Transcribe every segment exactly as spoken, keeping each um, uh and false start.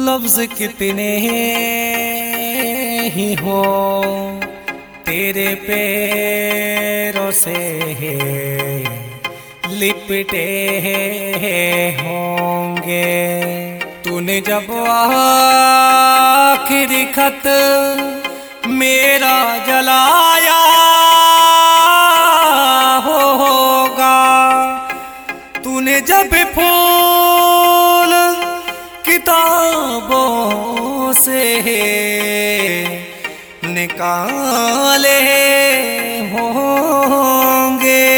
लफ्ज कितने ही हो तेरे पैरों से लिपटे होंगे। तूने जब आखिरी खत मेरा जलाया होगा, तूने जब फूल किताबों से निकाले होंगे,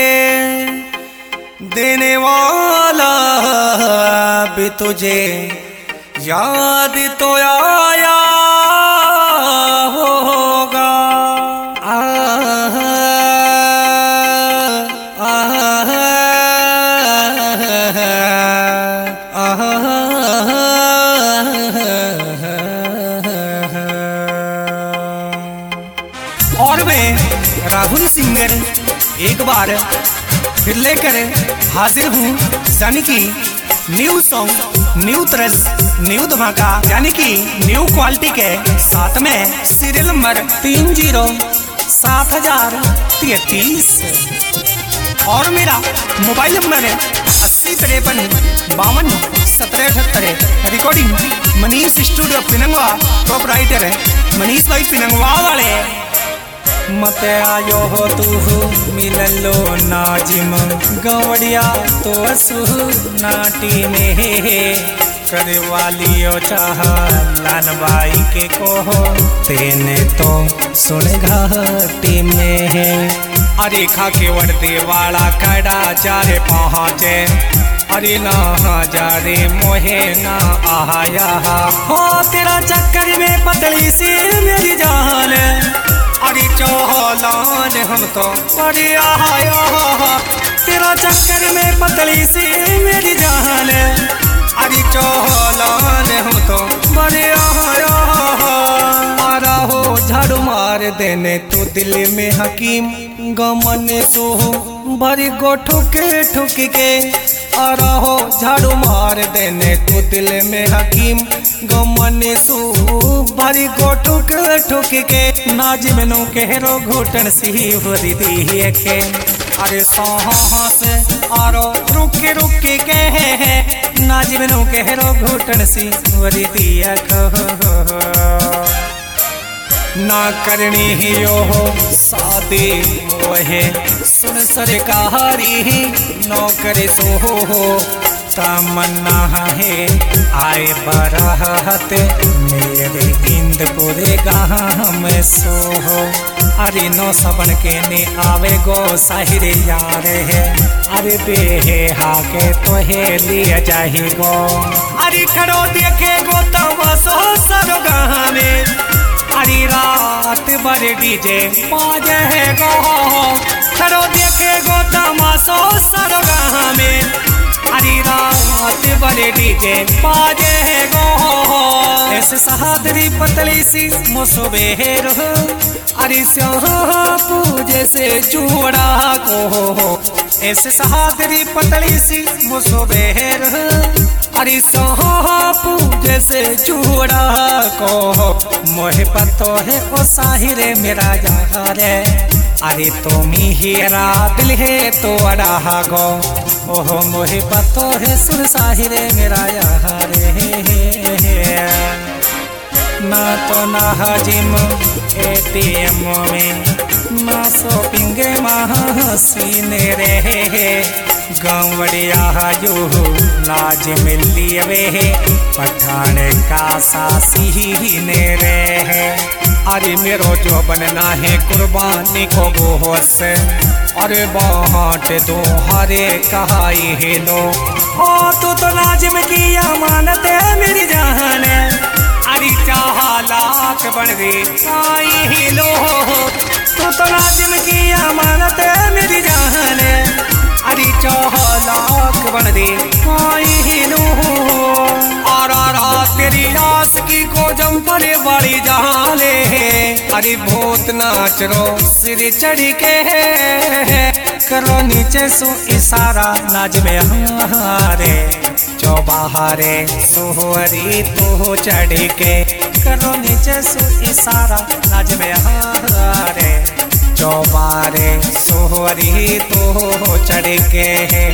देने वाला भी तुझे याद तो आया होगा। आह आह आह और मैं राहुल सिंगर एक बार फिर लेकर हाजिर हूँ, यानी कि न्यू सॉन्ग, न्यू तरस, न्यू धमाका, यानी कि न्यू क्वालिटी के साथ में सीरियल नंबर तीन जीरो सात हजार तैतीस और मेरा मोबाइल नंबर है अस्सी तिरपन बावन सत्रह अठहत्तर। Recording Manish studio Pinangwa, top writer है मनीष भाई पिनंगवा वाले। मत आयो हो तू मिललो नाजिम गवड़िया तो असु नाटी में करे वालियो चाह लान बाई के कोहो तेने तो सुन घाटी में है। अरे खा के वर्दे वाला कड़ा चारे पहुँचे, अरे ना जा रे मोहे ना आया हो तेरा चक्कर में पतली सी मेरी जान। अरे चौहान हम तो अरे आया तेरा चक्कर में पतली सी मेरी जान। अरे चौहान हम तो बड़े आया मारा हो झाड़ू मार देने तो दिल में हकीम गमन सो भरी गो ठुके ठुक के। आरा हो झाड़ू मार देने तो दिल में हकीम गमन सो भरी गो ठुक ठुक के। नाजिमनो केहरो घुटन सी भरी दी के। अरे सांस आरो रुके रुके के नाजिमनो केहरो घुटन सी भरी दी ना करनी ही यो हो शादी मोहे सुन सरकारी नौकरी सो हो तमन्ना है आए बरात मेरे इंदपुरे गाँव में सो हो। अरे नो सबन के ने आवे गो साहिरे यार है, अरे बेहे हाके तो है लिए जाही गो। अरे खड़ो देखे गो तमाशो सरो गाँव में, अरे रात भर डीजे बाजे गो। खड़ो देखे गो तमाशो सरो गाँव में, अरे रात भर डीजे बाजे गो। ऐसे सहादरी पतली सी मुसबेर हो, अरे पूजे से जुड़ा को। ऐसे सहादरी पतली सी मुसबेर हो, अरे पूजे से जुड़ा को। मोहे पतो है ओ साहिरे मेरा यार, अरे तुमी हीरा दिल है तो अड़ा गो। ओहो मोहे पतो है सुन साहिरे मेरा यार ना तो ना हजिम एटीएम में ना शॉपिंग मशीने रे। गंवड़िया जो लाज मिली वे पठान का सासी ने रे। अरे मेरो जो बनना है कुर्बानी को वो से, अरे बाट दो हरे कहाई है लो। ओ तू तो नाजिम की अमानत है मेरी जान, अरे चाह लाख बन रे आई ही लो। तू तो नाजिम की अमानत है मेरी जान, अरे चाह लाख बन रे आई ही लो। आरा रात तेरी आस की को जम पड़े बड़ी जाले, अरे भूत नाच रो सिर चढ़ के करो नीचे सो इशारा नाज में हारे। बाहरे सोहरी तो चढ़ के करो नीचे सु इशारा नाच में हारे चौबारे सोहरी तो चढ़ के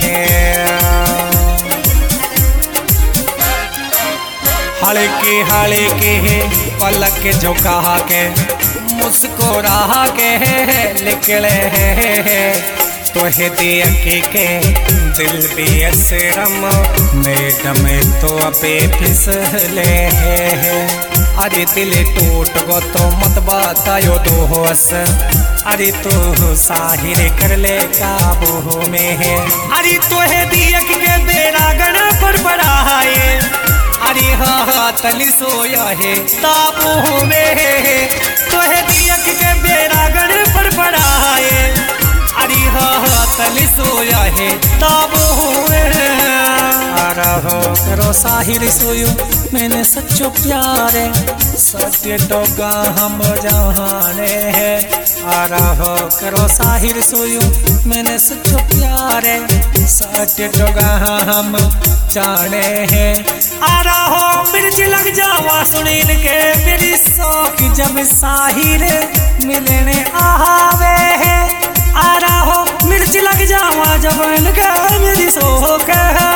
हल्के हल्के पलक झुका के मुस्कुरा के निकले तोहे देख के दिल भी असरम मैडम तो अपे फिसले अरे दिल टूट गो तो मत बतायो दोस अरे तू साहिर कर ले काबू में है अरे तोहे देख के बेरा गण पर बड़ा है अरे हाँ तली सोया है ताबू में तोहे देख के बेरा गण पर बड़ा है अरे हाँ तली सोया है ताबू हो करो साहिर सोयो मैंने सच्चो प्यारे सत्य डोगा हम जाने है आरा हो करो साहिर सोयो मैंने सच्चो प्यारे सत्य डोगा हम जाने है आरा हो मिर्च लग जावा सुनील के मेरी शौक जब साहिर मिलने आवे है आरा हो मिर्च लग जावा जब इनका मेरी शौक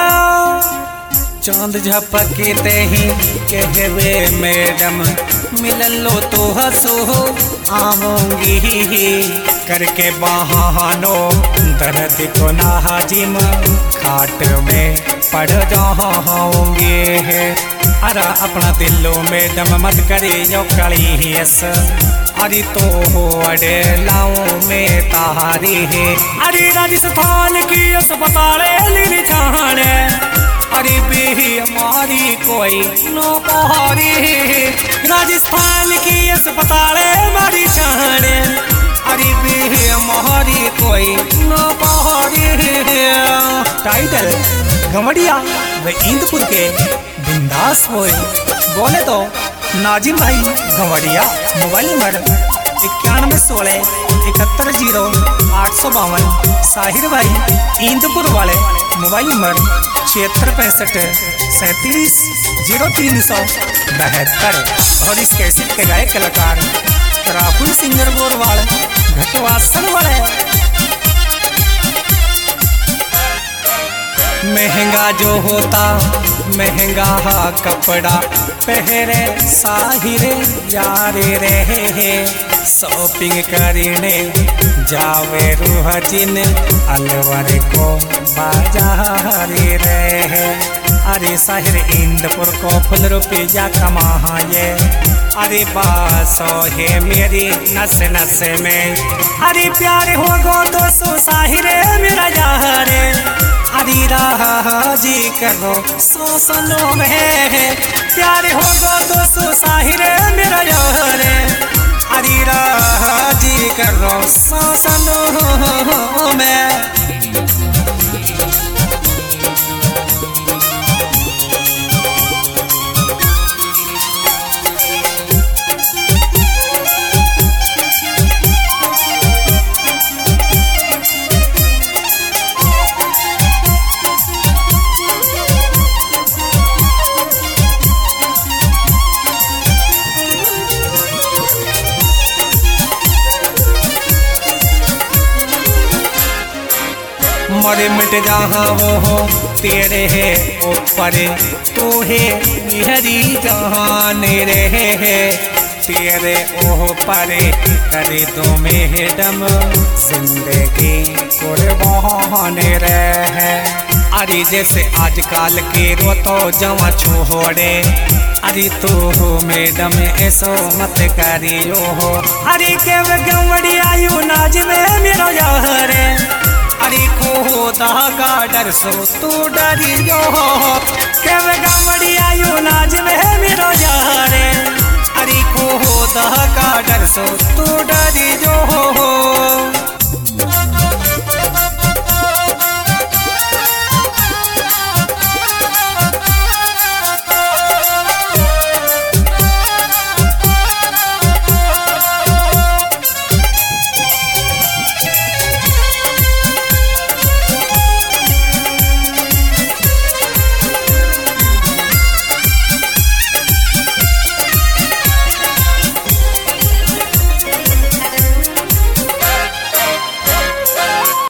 चांद झपकते ही कहवे मैडम मिलन लो तो हंसो आऊंगी करके बहानों दर्द को नाजिम खाट में पड़ जाऊंगी अरे अपना दिलो मैडम मत करे जो कड़ी हस अरे तो हो अड़े लाऊं में तारी है अरे राजस्थान की अस्पताल लीली छाने अरे भी हमारी कोई नो पहाड़ी राजस्थान की अस्पताल हमारी छाने अरे भी हमारी कोई नो पहाड़ी टाइटल घमड़िया व इंदपुर के बिंदास होए बोले तो नाजिम भाई घमड़िया मोबाइल नंबर इक्यानवे सोलह इकहत्तर जीरो आठ सौ बावन साहिर भाई इंदपुर वाले मोबाइल नंबर छिहत्तर पैंसठ सैंतीस जीरो तीन सौ बहत्तर और इस कैसेट के गायक कलाकार राहुल सिंगर गोरवाल घटवासन वाले महंगा जो होता महंगा कपड़ा पहरे साहिरे यारे रहे शॉपिंग करने जावे रूह जिन अलवर को बाजार रहे अरे साहिर इंदपुर को फुल रुपया कमाए अरे बासो है मेरी नस नस में अरे प्यार हो गो तो सो साहिर मेरा यारे अरे राजी करो सो सनो में प्यार हो गो तो सो साहिर मेरा यारे अरे राजी करो सो सनो में मरे मिट जहाँ वो हो तेरे है ऊपर तू है मेरी जहान रहे तेरे ओह परे करे तो मैडम जिंदगी कुर्बान रहे अरे जैसे आजकल के रो तो जवा छोड़े अरे तू हो मैडम ऐसो मत करियो हो अरे के गवड़ी आयु नाज में मेरो यारे अरे खुदा का डर सो तू डरियो के गवड़ी आयु नाज में मेरो यारे अरे खुदा का डर सो तू डरियो